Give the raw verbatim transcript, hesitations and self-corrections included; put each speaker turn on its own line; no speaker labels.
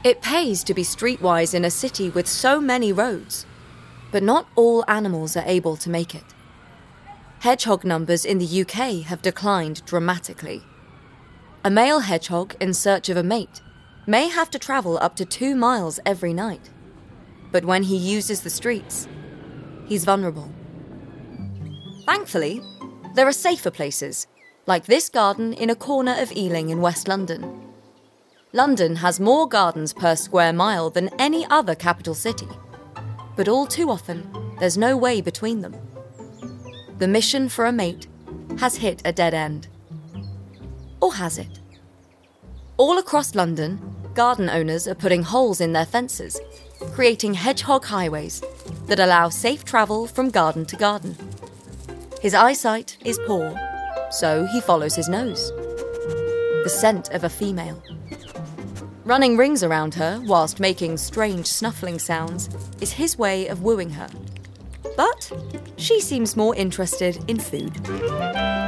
It pays to be streetwise in a city with so many roads, but not all animals are able to make it. Hedgehog numbers in the U K have declined dramatically. A male hedgehog in search of a mate may have to travel up to two miles every night, but when he uses the streets, he's vulnerable. Thankfully, there are safer places, like this garden in a corner of Ealing in West London. London has more gardens per square mile than any other capital city, but all too often, there's no way between them. The mission for a mate has hit a dead end. Or has it? All across London, garden owners are putting holes in their fences, creating hedgehog highways that allow safe travel from garden to garden. His eyesight is poor, so he follows his nose. The scent of a female. Running rings around her whilst making strange snuffling sounds is his way of wooing her. But she seems more interested in food.